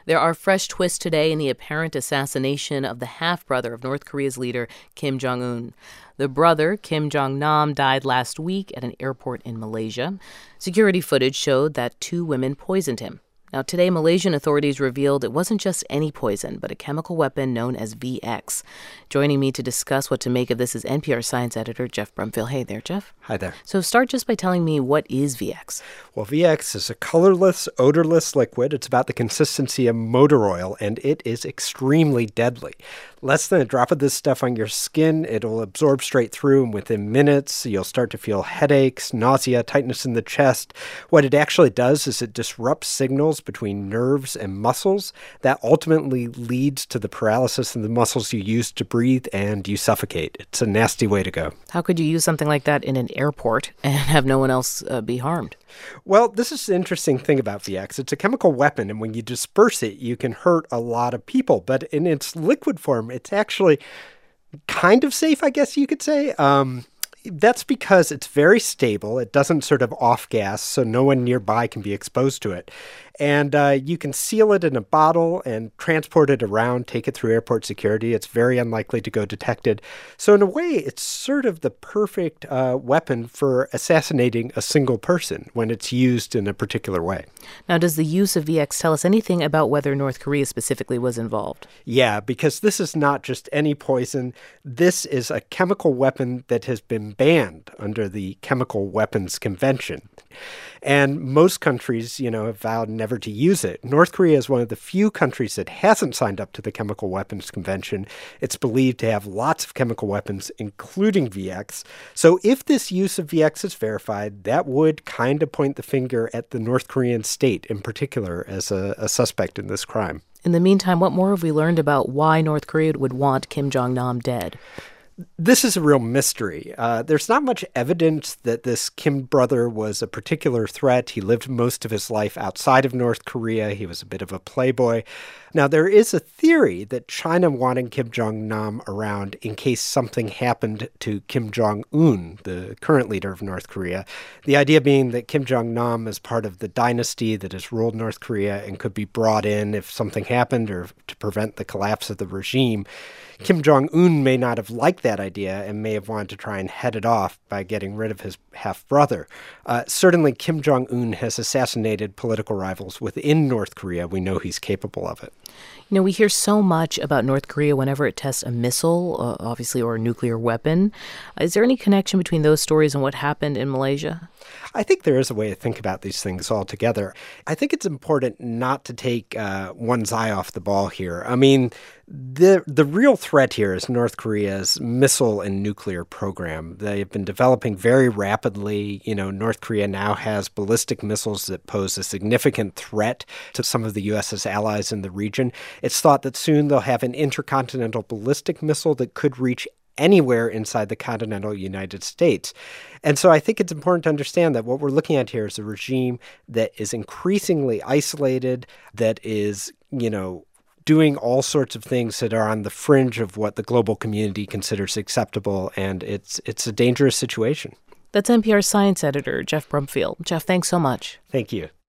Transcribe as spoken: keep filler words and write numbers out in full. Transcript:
There are fresh twists today in the apparent assassination of the half-brother of North Korea's leader, Kim Jong-un. The brother, Kim Jong-nam, died last week at an airport in Malaysia. Security footage showed that two women poisoned him. Now, today, Malaysian authorities revealed it wasn't just any poison, but a chemical weapon known as V X. Joining me to discuss what to make of this is N P R science editor Geoff Brumfiel. Hey there, Geoff. Hi there. So start just by telling me, what is V X? Well, V X is a colorless, odorless liquid. It's about the consistency of motor oil, and it is extremely deadly. Less than a drop of this stuff on your skin, it'll absorb straight through, and within minutes, you'll start to feel headaches, nausea, tightness in the chest. What it actually does is it disrupts signals between nerves and muscles. That ultimately leads to the paralysis in the muscles you use to breathe, and you suffocate. It's a nasty way to go. How could you use something like that in an airport and have no one else uh, be harmed? Well, this is the interesting thing about V X. It's a chemical weapon, and when you disperse it, you can hurt a lot of people. But in its liquid form, it's actually kind of safe, I guess you could say. Um, that's because it's very stable. It doesn't sort of off-gas, so no one nearby can be exposed to it. And uh, you can seal it in a bottle and transport it around, take it through airport security. It's very unlikely to go detected. So in a way, it's sort of the perfect uh, weapon for assassinating a single person when it's used in a particular way. Now, does the use of V X tell us anything about whether North Korea specifically was involved? Yeah, because this is not just any poison. This is a chemical weapon that has been banned under the Chemical Weapons Convention. And most countries, you know, have vowed never to use it. North Korea is one of the few countries that hasn't signed up to the Chemical Weapons Convention. It's believed to have lots of chemical weapons, including V X. So if this use of V X is verified, that would kind of point the finger at the North Korean state in particular as a, a suspect in this crime. In the meantime, what more have we learned about why North Korea would want Kim Jong-nam dead? This is a real mystery. Uh, there's not much evidence that this Kim brother was a particular threat. He lived most of his life outside of North Korea. He was a bit of a playboy. Now, there is a theory that China wanted Kim Jong-nam around in case something happened to Kim Jong-un, the current leader of North Korea. The idea being that Kim Jong-nam is part of the dynasty that has ruled North Korea and could be brought in if something happened or to prevent the collapse of the regime. Kim Jong-un may not have liked that idea and may have wanted to try and head it off by getting rid of his half-brother. Uh, certainly, Kim Jong-un has assassinated political rivals within North Korea. We know he's capable of it. You know, we hear so much about North Korea whenever it tests a missile, uh, obviously, or a nuclear weapon. Is there any connection between those stories and what happened in Malaysia? I think there is a way to think about these things all together. I think it's important not to take uh, one's eye off the ball here. I mean, the the real threat here is North Korea's missile and nuclear program. They've been developing very rapidly. You know, North Korea now has ballistic missiles that pose a significant threat to some of the U S's allies in the region. It's thought that soon they'll have an intercontinental ballistic missile that could reach anywhere inside the continental United States. And so I think it's important to understand that what we're looking at here is a regime that is increasingly isolated, that is, you know, doing all sorts of things that are on the fringe of what the global community considers acceptable, and it's it's a dangerous situation. That's N P R science editor Geoff Brumfiel. Geoff, thanks so much. Thank you.